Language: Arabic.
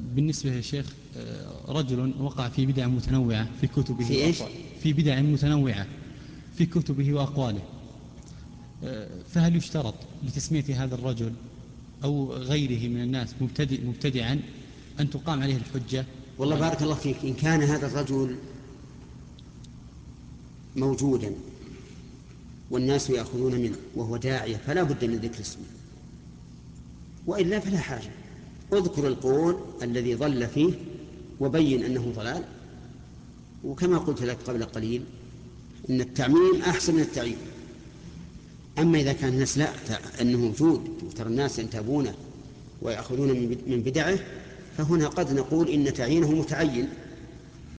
بالنسبة يا شيخ، رجل وقع في بدع متنوعة في كتبه في إيش؟ في بدع متنوعة في كتبه وأقواله، فهل يشترط لتسمية هذا الرجل أو غيره من الناس مبتدعا أن تقام عليه الحجة؟ والله بارك الله فيك، إن كان هذا الرجل موجودا والناس يأخذون منه وهو داعية فلا بد من ذكر اسمه، وإلا فلا حاجة. اذكر القول الذي ضل فيه وبين أنه ضلال، وكما قلت لك قبل قليل إن التعميم أحسن من التعيين. أما إذا كان الناس لا أنه موجود وترى الناس ينتابونه ويأخذون من بدعه، فهنا قد نقول إن تعيينه متعين